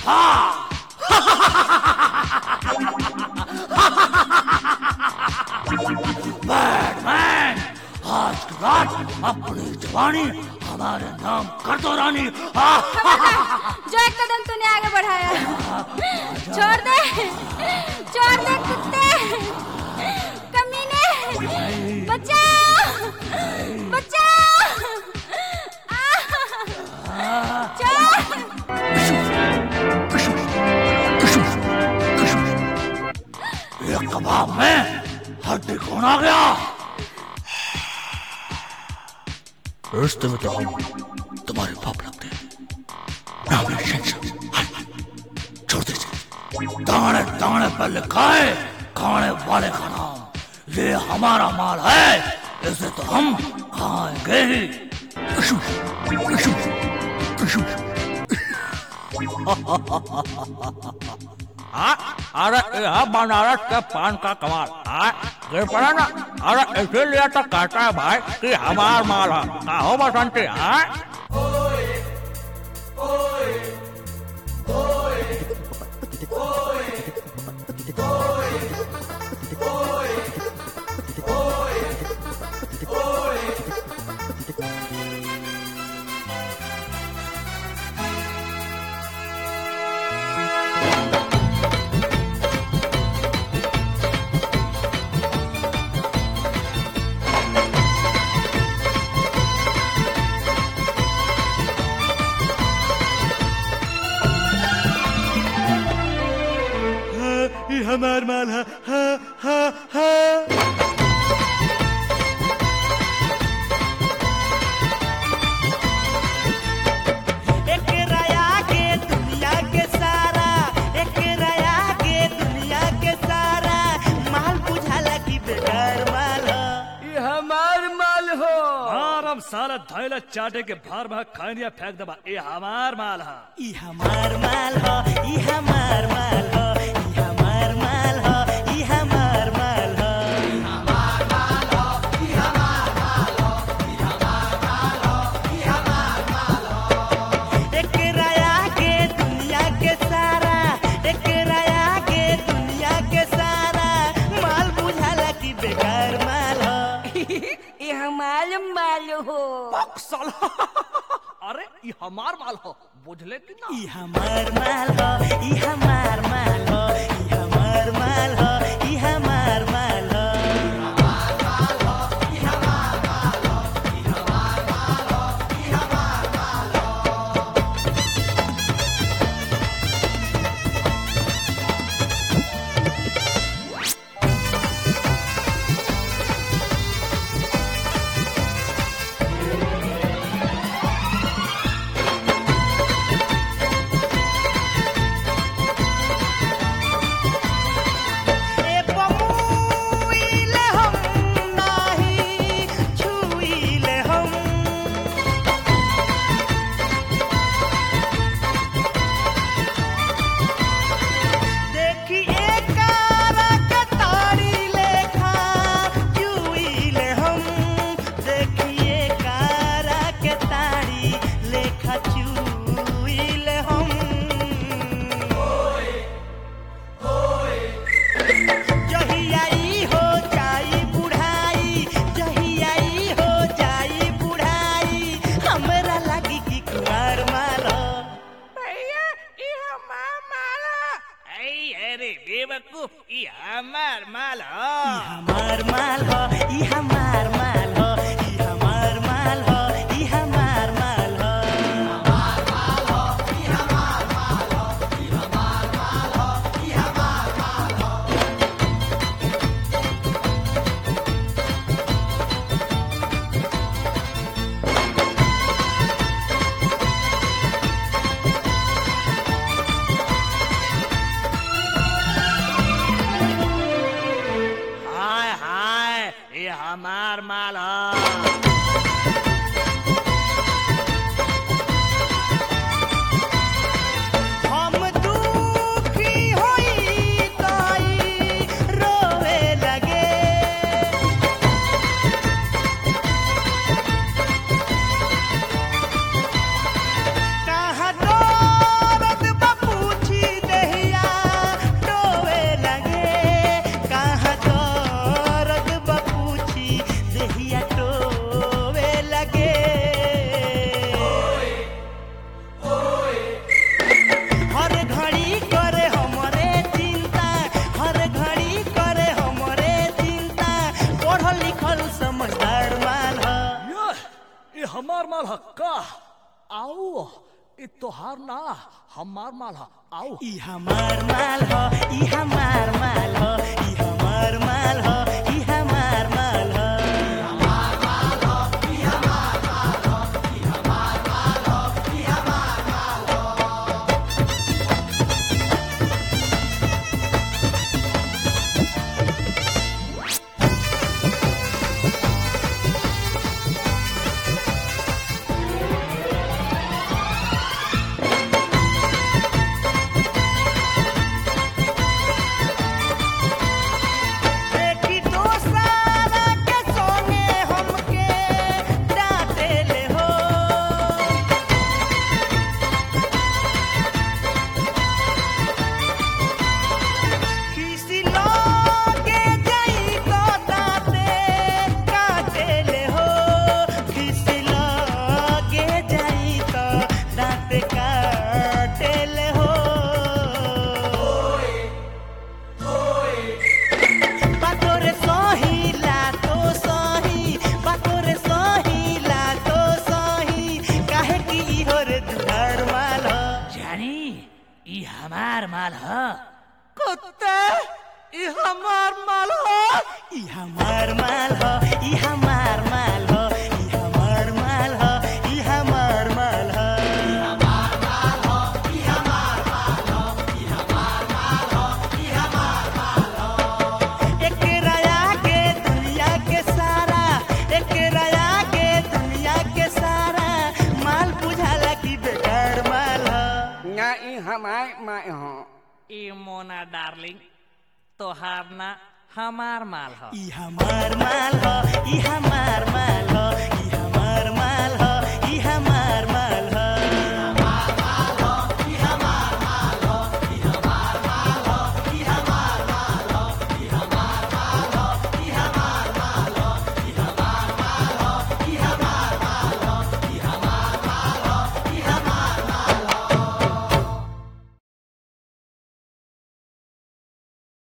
हाँ बैटमैन, आज की रात अपनी जवानी हमारे नाम कर दो रानी। जो एक कदम तूने आगे बढ़ाया, छोड़ दे कुत्ते, कमीने, बचाओ बचाओ, ये कबाब में हड्डी कौन आ गया? रिश्ते में तो हम तुम्हारे बाप लगते हैं। छोड़ दीजिए, दाने दाने पर लिखा है खाने वाले का नाम। ये हमारा माल है, इसे तो हम खाएंगे ही। अरे यह बनारस के पान का कमाल गिर पड़ा ना। अरे इसीलिए तो कहता है भाई कि हमार माल है। कहो बसंती हमार माल है। एक राया के दुनिया के सारा, एक राया के दुनिया के सारा माल बुझाला की बेकार माल हो। ये हमार माल हो। हम सारा धैला चाटे के भार भाग खाए दिया फेंक दबा। ये हमार माल है। ई हमार माल हो, ई हमार माल हो, ई हमार माल हो, ई हमार माल हो। एक राया के दुनिया के सारा, एक राया के दुनिया के सारा माल बुझाला की बेकार माल हो। ई हमार माल हो। अरे ये हमार माल हो, बुझले कि ना? ई हमार माल हो, ई हमार माल हो, ई हमार माल हो, ई हमार माल हो। बेवकूफ, ई हमार माल हो। ई हमार माल हो, ई हमार माल हो, ई हमार माल हो, ई हमार माल हो। हाय हाय, ये हमार माल आओ इ तोहार ना हमार माल ह आओ ई हमार माल हो ई हमार माल हो ई हमार माल हो ई हमार माल हो देखी दोसरा के संगे हमके डांटेले हो किसी लोगे जाई तो दाते काटेले हो किसी लोगे जाई तो दाते काटेले हो बातोरे सही लातो सही बातोरे सही लातो सही काहे की इहो रे दुधार माल हो जानी इ हमार माल ह कुत्ते ई हमार माल हो ई हमार माल हो ई हमार माल हो ई हमार माल हो ई हमार माल हो एकरा आगे दुनिया के सारा एकरा आगे दुनिया के सारा माल बुझाला की बेकार माल हो ना ई हमार माल हो इ मोना डार्लिंग तोहार ना हमार माल ह ई हमार माल हो ई हमार